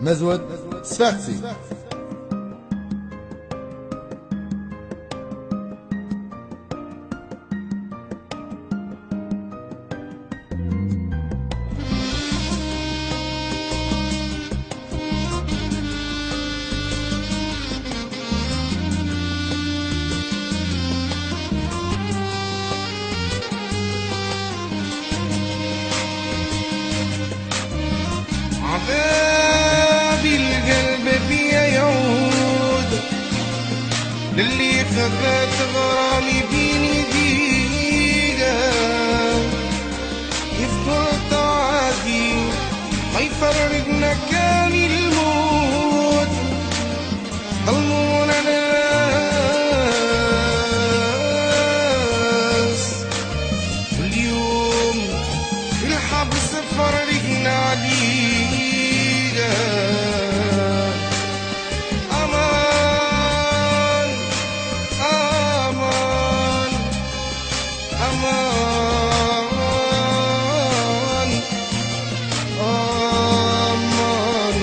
مزود سفاكسي. عذاب القلب فيا يعود للي خفت غرامي بيني دقيقة، يفضل تعادي ما يفرقنا كان الموت، ظلمونا ناس واليوم الحبس فرقنا عليه. أمان أمان أمان أمان.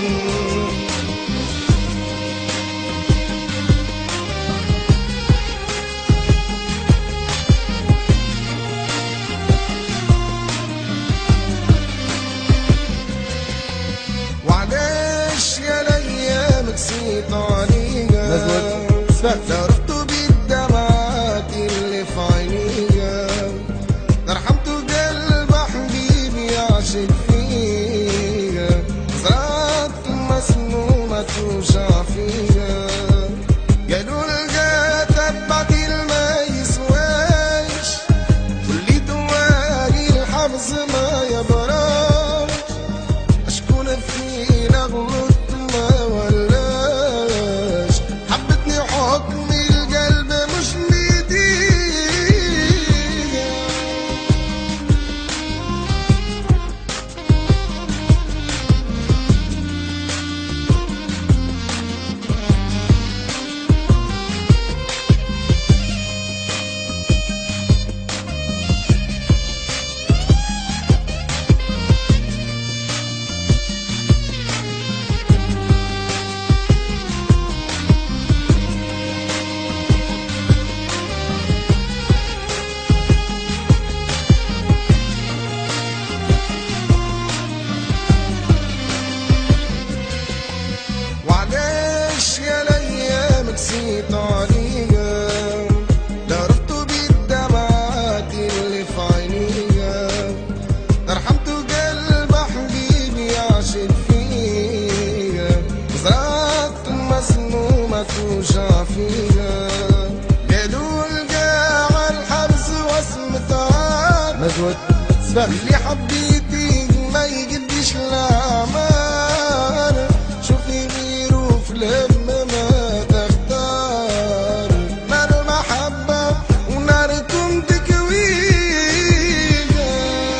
وعليش يا الأيام قسيت عليها، ضربتوا بالدمعات اللي في عينيها، رحمتوا قلب حبيبي عاشق فيها، زرعت مسمومة توجع فيها، قالوا لقى تبعت ما يسواش، واللي دواقي الحبس ما يبراش، أشكون فينا غلط ما ولاش، حبتني حكم القلب مش مديها. وعليش يا الأيام قسيت عليها، ضربتوا بالدمعات اللي في عينيها، رحمتوا قلب حبيبي عاشق فيها، زرعت مسمومة توجع فيها، قالوا القاع الحبس واسمة عاد، مزود سفاكسي. اللي حبيتي ما يقدش الأعمال، شوفي غيره في الهم ما تختار، نار المحبة وناركم تكويها.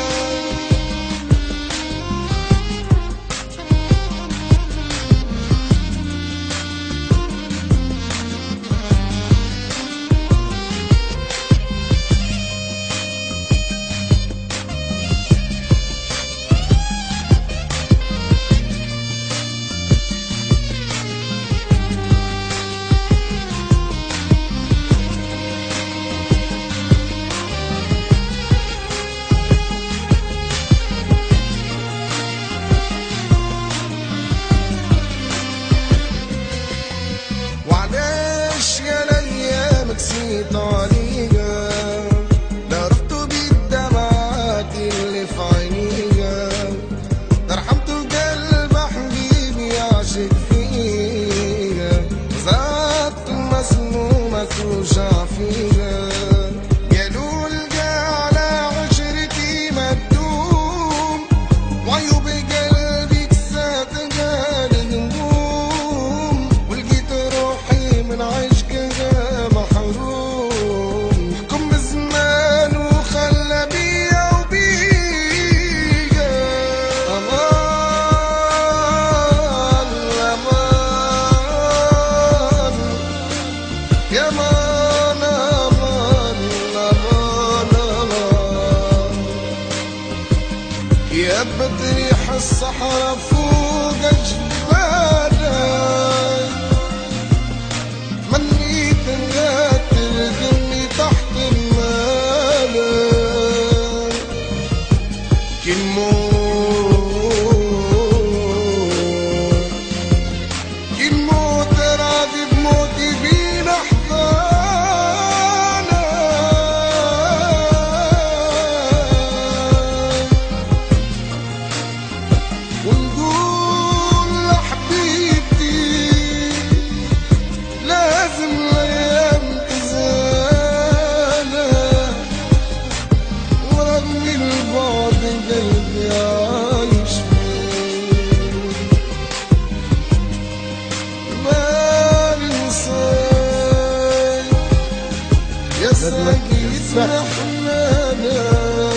وعليش يا الأيام قسيت عليها، ضربتوا بالدمعات اللي في عينيها، رحمتوا قلب حبيبي عاشق فيها، زرعت مسمومة توجع فيها، قالوا القاع على عشرتي ما تدوم، وعيوب قلبي كسات قال هموم، ولقيت روحي من عشقها محروم، حكم الزمان وخلى بيا وبيها. أمان أمان يا مان أمان أمان أمان، يا بتريح الصحراء فوق الجبال. ساقيتنا حنانا